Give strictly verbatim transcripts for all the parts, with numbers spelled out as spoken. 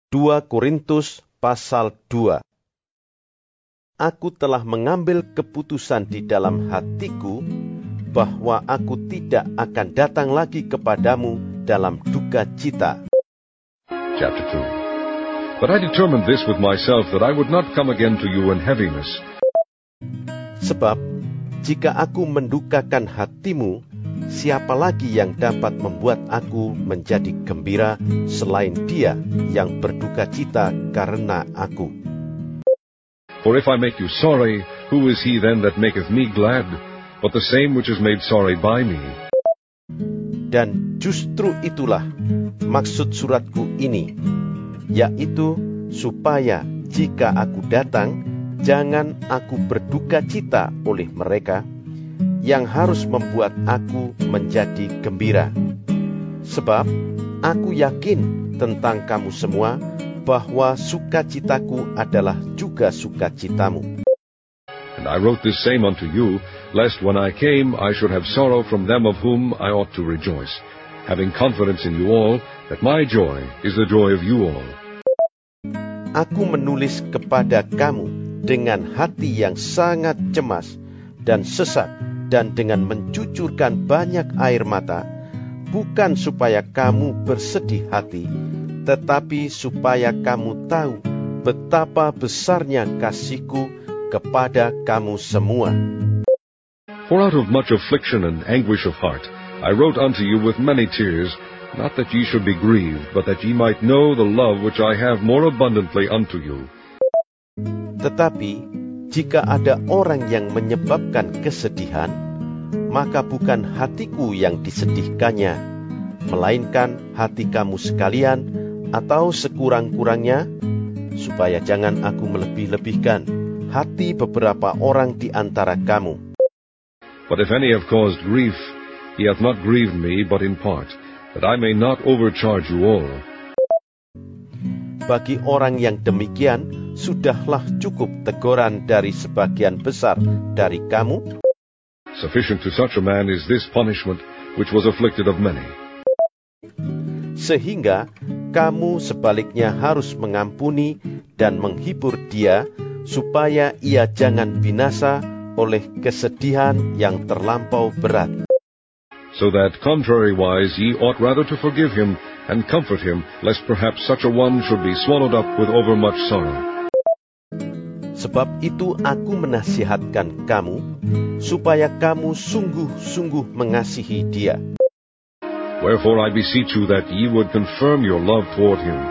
dua Korintus pasal dua. Aku telah mengambil keputusan di dalam hatiku bahwa aku tidak akan datang lagi kepadamu dalam duka cita. Chapter two. But I determined this with myself, that I would not come again to you in heaviness. Sebab, jika aku mendukakan hatimu, siapa lagi yang dapat membuat aku menjadi gembira selain Dia yang berduka cita karena aku? For if I make you sorry, who is he then that maketh me glad, but the same which is made sorry by me? Dan justru itulah maksud suratku ini, yaitu supaya jika aku datang, jangan aku berduka cita oleh mereka, yang harus membuat aku menjadi gembira. Sebab aku yakin tentang kamu semua, bahwa sukacitaku adalah juga sukacitamu. And I wrote this same unto you, lest when I came I should have sorrow from them of whom I ought to rejoice, having confidence in you all, that my joy is the joy of you all. Aku menulis kepada kamu dengan hati yang sangat cemas dan sesak, dan dengan mencucurkan banyak air mata, bukan supaya kamu bersedih hati, tetapi supaya kamu tahu betapa besarnya kasihku kepada kamu semua. For out of much affliction and anguish of heart, I wrote unto you with many tears, not that ye should be grieved, but that ye might know the love which I have more abundantly unto you. Tetapi, jika ada orang yang menyebabkan kesedihan, maka bukan hatiku yang disedihkannya, melainkan hati kamu sekalian, atau sekurang-kurangnya, supaya jangan aku melebih-lebihkan hati beberapa orang di antara kamu. But if any have caused grief, he hath not grieved me, but in part, that I may not overcharge you all. Bagi orang yang demikian, sudahlah cukup teguran dari sebagian besar dari kamu. Sufficient to such a man is this punishment, which was afflicted of many. Sehingga kamu sebaliknya harus mengampuni dan menghibur dia, supaya ia jangan binasa oleh kesedihan yang terlampau berat. So that contrariwise ye ought rather to forgive him, and comfort him, lest perhaps such a one should be swallowed up with overmuch sorrow. Sebab itu aku menasihatkan kamu, supaya kamu sungguh-sungguh mengasihi dia. Wherefore I beseech you that ye would confirm your love toward him.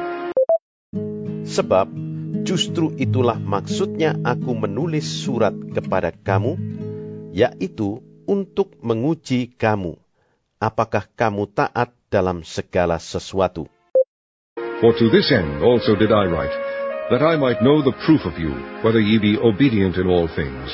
Sebab justru itulah maksudnya aku menulis surat kepada kamu, yaitu untuk menguji kamu, apakah kamu taat dalam segala sesuatu. For to this end also did I write, that I might know the proof of you, whether ye be obedient in all things.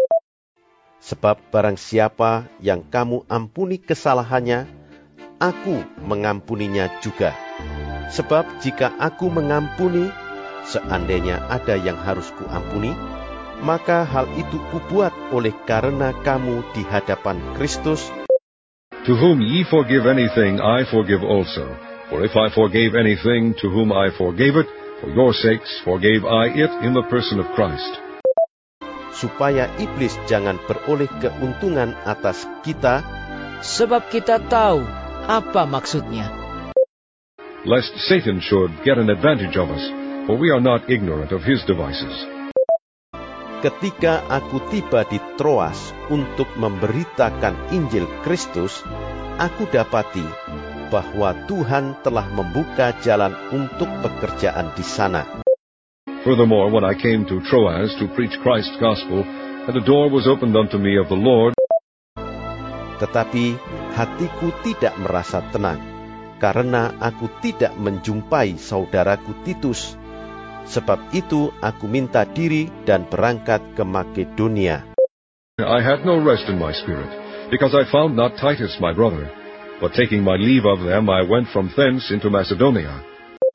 Sebab barang siapa yang kamu ampuni kesalahannya, aku mengampuninya juga. Sebab jika aku mengampuni, seandainya ada yang harus kuampuni, maka hal itu kubuat oleh karena kamu di hadapan Kristus. To whom ye forgive anything, I forgive also. For if I forgave anything, to whom I forgave it, for your sakes forgave I it in the person of Christ. Supaya iblis jangan beroleh keuntungan atas kita, sebab kita tahu apa maksudnya. Lest Satan should get an advantage of us, for we are not ignorant of his devices. Ketika aku tiba di Troas untuk memberitakan Injil Kristus, aku dapati bahwa Tuhan telah membuka jalan untuk pekerjaan di sana. Furthermore, when I came to Troas to preach Christ's gospel, and the door was opened unto me of the Lord, tetapi hatiku tidak merasa tenang, karena aku tidak menjumpai saudaraku Titus. Sebab itu aku minta diri dan berangkat ke Makedonia. I had no rest in my spirit, because I found not Titus my brother, but taking my leave of them, I went from thence into Macedonia.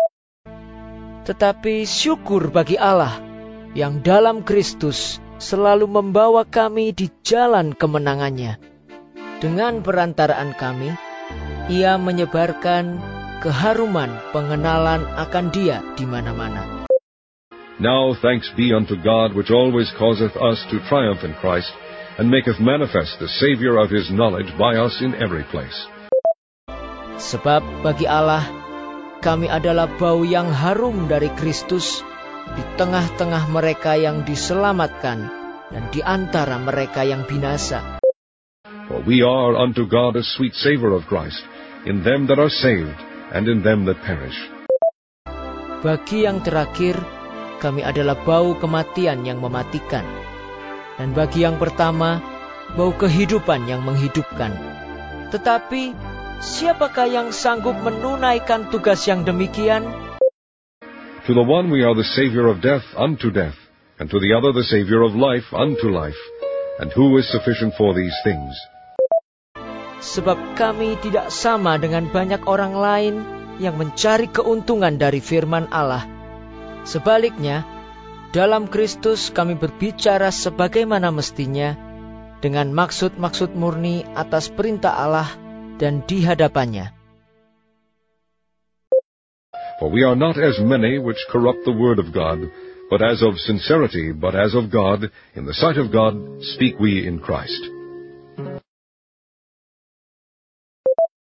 Tetapi syukur bagi Allah, yang dalam Kristus selalu membawa kami di jalan kemenangannya. Dengan perantaraan kami, Ia menyebarkan keharuman pengenalan akan Dia di mana-mana. Now thanks be unto God, which always causeth us to triumph in Christ, and maketh manifest the Saviour of his knowledge by us in every place. Sebab bagi Allah, kami adalah bau yang harum dari Kristus di tengah-tengah mereka yang diselamatkan dan di antara mereka yang binasa. For we are unto God a sweet savour of Christ, in them that are saved, and in them that perish. Bagi yang terakhir, kami adalah bau kematian yang mematikan. Dan bagi yang pertama, bau kehidupan yang menghidupkan. Tetapi, siapakah yang sanggup menunaikan tugas yang demikian? To the one we are the Saviour of death unto death, and to the other the Saviour of life unto life. And who is sufficient for these things? Sebab kami tidak sama dengan banyak orang lain yang mencari keuntungan dari firman Allah. Sebaliknya, dalam Kristus kami berbicara sebagaimana mestinya, dengan maksud-maksud murni atas perintah Allah dan di hadapannya. For we are not as many which corrupt the word of God, but as of sincerity, but as of God, in the sight of God, speak we in Christ.